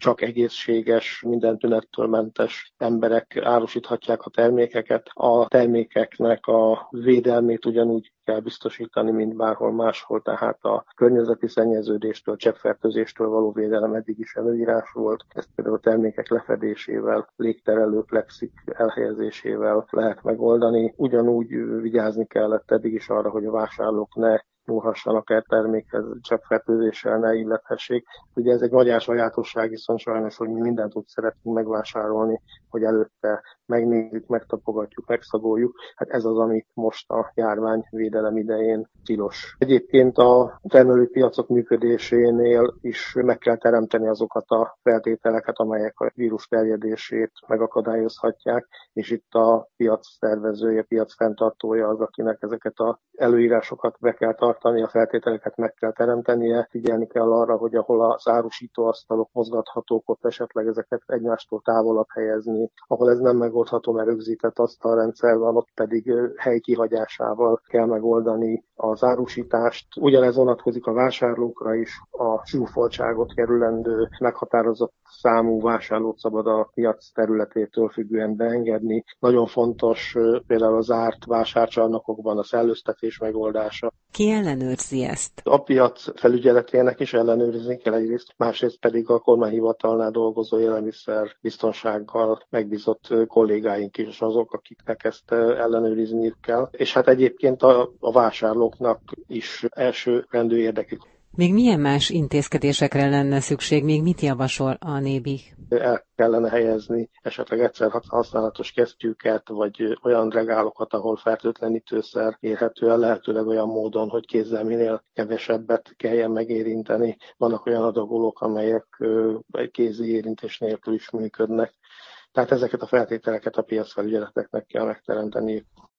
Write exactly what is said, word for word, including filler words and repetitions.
csak egészséges, minden tünettől mentes emberek árusíthatják a termékeket. A termékeknek a védelmét ugyanúgy kell biztosítani, mint bárhol máshol, tehát a környezeti szennyeződéstől, cseppfertőzéstől való védelem eddig is előírás volt. Ezt például a termékek lefedésével, légterelő plexik elhelyezésével lehet megoldani. Ugyanúgy vigyázni kellett eddig is arra, hogy a vásárlók ne nyúlhassanak el termékhez, cseppfertőzéssel ne illethessék. Ugye ez egy magyar sajátosság, viszont sajnos, hogy mi mindent úgy szeretünk megvásárolni, hogy előtte megnézzük, megtapogatjuk, megszagoljuk. Hát ez az, amit most a járványvédelem idején tilos. Egyébként a termelőpiacok működésénél is meg kell teremteni azokat a feltételeket, amelyek a vírus terjedését megakadályozhatják, és itt a piac szervezője, piac fenntartója az, akinek ezeket az előírásokat be kell tartani, a feltételeket meg kell teremtenie, figyelni kell arra, hogy ahol az árusítóasztalok mozgathatók, ott esetleg ezeket egymástól távolabb helyezni, ahol ez nem megoldható, mert rögzített asztalrendszer van, ott pedig hely kihagyásával kell megoldani az árusítást. Ugyanez vonatkozik a vásárlókra is, a zsúfoltságot kerülendő, meghatározott számú vásárlót szabad a piac területétől függően beengedni. Nagyon fontos például az zárt vásárcsarnokokban a szellőztetés megoldása. Ki ellenőrzi ezt? A piac felügyeletének is ellenőrizni kell egyrészt, másrészt pedig a kormányhivatalnál dolgozó élelmiszer biztonsággal megbízott kollégáink is azok, akiknek ezt ellenőrizniük kell. És hát egyébként a, a vásárlóknak is első rendű érdekük. Még milyen más intézkedésekre lenne szükség? Még mit javasol a Nébi? El kellene helyezni esetleg egyszer használatos kesztyűket, vagy olyan regálokat, ahol fertőtlenítőszer érhető el, lehetőleg olyan módon, hogy kézzel minél kevesebbet kelljen megérinteni. Vannak olyan adagolók, amelyek egy kézi érintés nélkül is működnek. Tehát ezeket a feltételeket a piacfelügyeleteknek kell megteremteni.